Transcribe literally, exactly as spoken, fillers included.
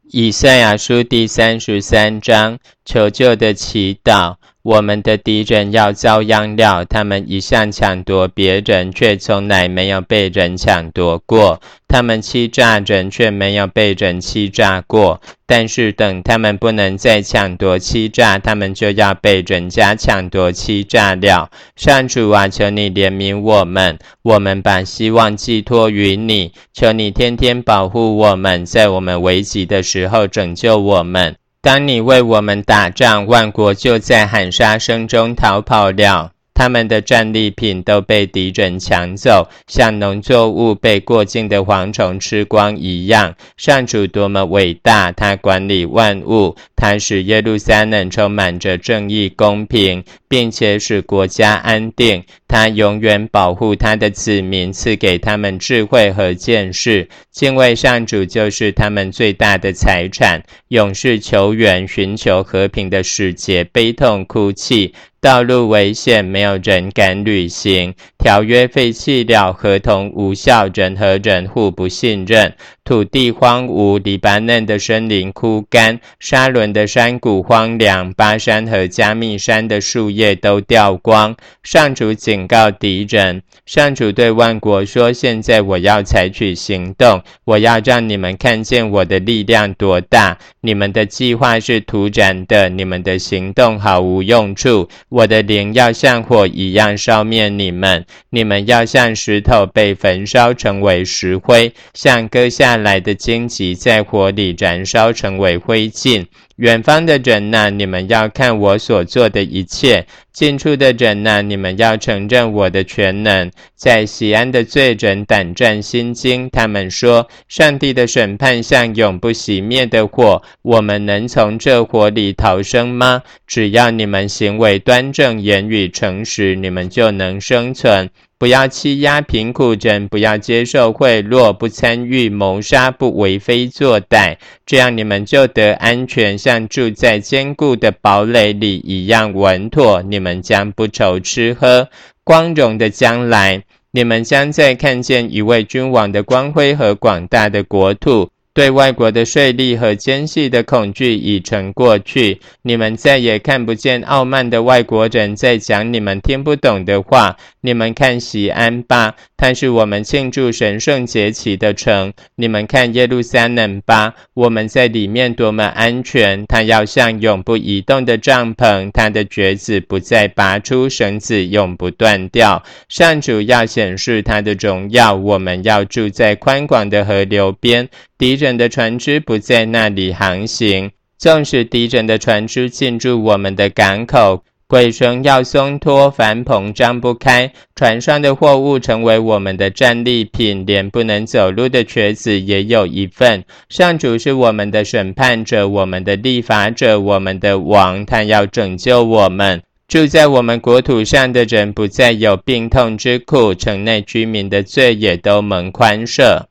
以赛亚书第三十三章，求救的祈祷。我们的敌人要遭殃了，他们一向抢夺别人，却从来没有被人抢夺过。他们欺诈人，却没有被人欺诈过。但是等他们不能再抢夺欺诈，他们就要被人家抢夺欺诈了。上主啊，求你怜悯我们，我们把希望寄托于你，求你天天保护我们，在我们危急的时候拯救我们。当你为我们打仗，万国就在喊杀声中逃跑了。他们的战利品都被敌人抢走，像农作物被过境的蝗虫吃光一样。上主多么伟大，他管理万物，他使耶路撒冷充满着正义公平，并且使国家安定。他永远保护他的子民，赐给他们智慧和见识。敬畏上主就是他们最大的财产。勇士求援，寻求和平的使节悲痛哭泣。道路危险，没有人敢旅行。条约废弃了，合同无效，人和人互不信任。土地荒芜，黎巴嫩的森林枯干，沙伦的山谷荒凉，巴山和加密山的树叶都掉光。上主警告敌人，上主对万国说，现在我要采取行动，我要让你们看见我的力量多大。你们的计划是徒然的，你们的行动毫无用处。我的灵要像火一样烧灭你们，你们要像石头被焚烧成为石灰，像割下来的荆棘在火里燃烧成为灰烬。远方的人哪，你们要看我所做的一切；近处的人哪，你们要承认我的全能。在西安的罪人胆战心惊，他们说，上帝的审判像永不熄灭的火，我们能从这火里逃生吗？只要你们行为端正，言语诚实，你们就能生存。不要欺压贫苦人，不要接受贿赂，不参与谋杀，不为非作歹，这样你们就得安全，像住在坚固的堡垒里一样稳妥。你们将不愁吃喝。光荣的将来，你们将再看见一位君王的光辉和广大的国土。对外国的税吏和奸细的恐惧已成过去，你们再也看不见傲慢的外国人在讲你们听不懂的话。你们看西安吧，它是我们庆祝神圣节期的城。你们看耶路撒冷吧，我们在里面多么安全。它要像永不移动的帐篷，它的橛子不再拔出，绳子永不断掉。上主要显示他的荣耀，我们要住在宽广的河流边，敌人的船只不在那里航行。纵使敌人的船只进入我们的港口，鬼绳要松脱，帆篷张不开，船上的货物成为我们的战利品，连不能走路的瘸子也有一份。上主是我们的审判者，我们的立法者，我们的王，他要拯救我们。住在我们国土上的人不再有病痛之苦，城内居民的罪也都蒙宽赦。